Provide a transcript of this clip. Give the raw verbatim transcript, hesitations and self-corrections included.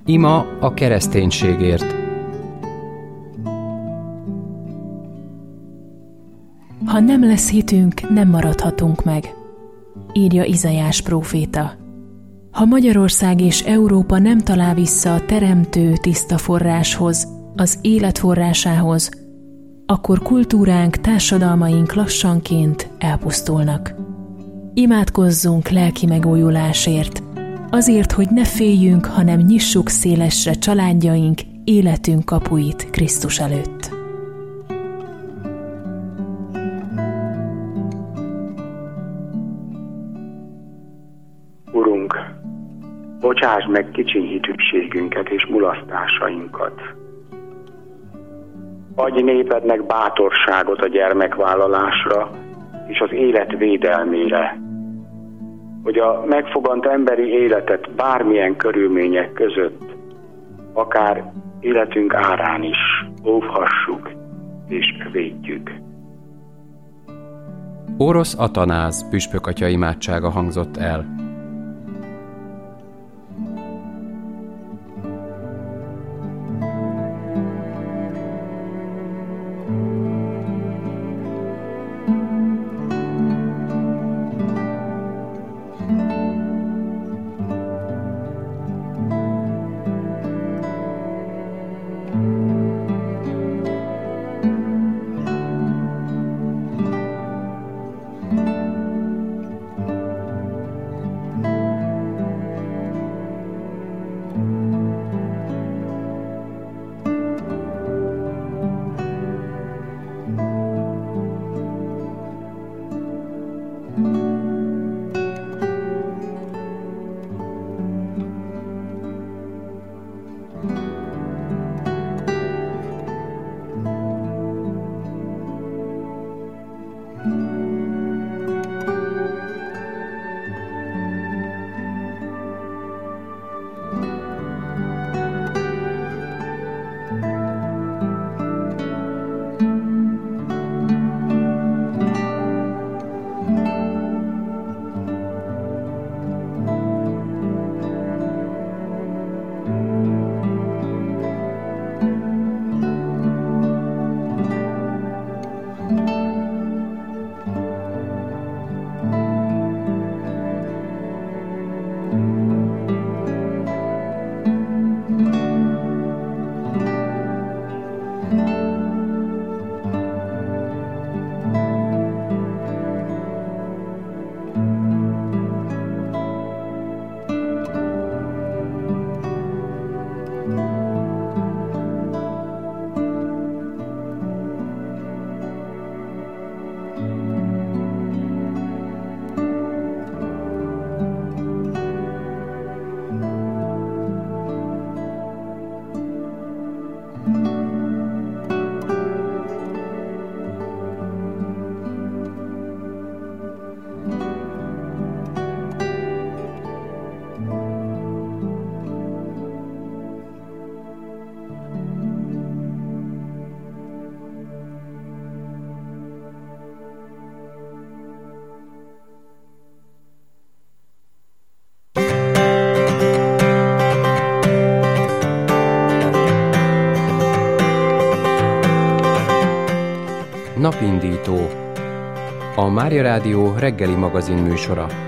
Ima a kereszténységért. Ha nem lesz hitünk, nem maradhatunk meg, írja Izaiás próféta. Ha Magyarország és Európa nem talál vissza a teremtő tiszta forráshoz, az élet forrásához, akkor kultúránk, társadalmaink lassanként elpusztulnak. Imádkozzunk lelki megújulásért, azért, hogy ne féljünk, hanem nyissuk szélesre családjaink, életünk kapuit Krisztus előtt. Urunk, bocsásd meg kicsi hitűségünket és mulasztásainkat. Adj népednek bátorságot a gyermekvállalásra és az élet védelmére, hogy a megfogant emberi életet bármilyen körülmények között, akár életünk árán is óvhassuk és védjük. Orosz Atanáz püspökatya imádsága hangzott el. Napindító, a Mária Rádió reggeli magazin műsora.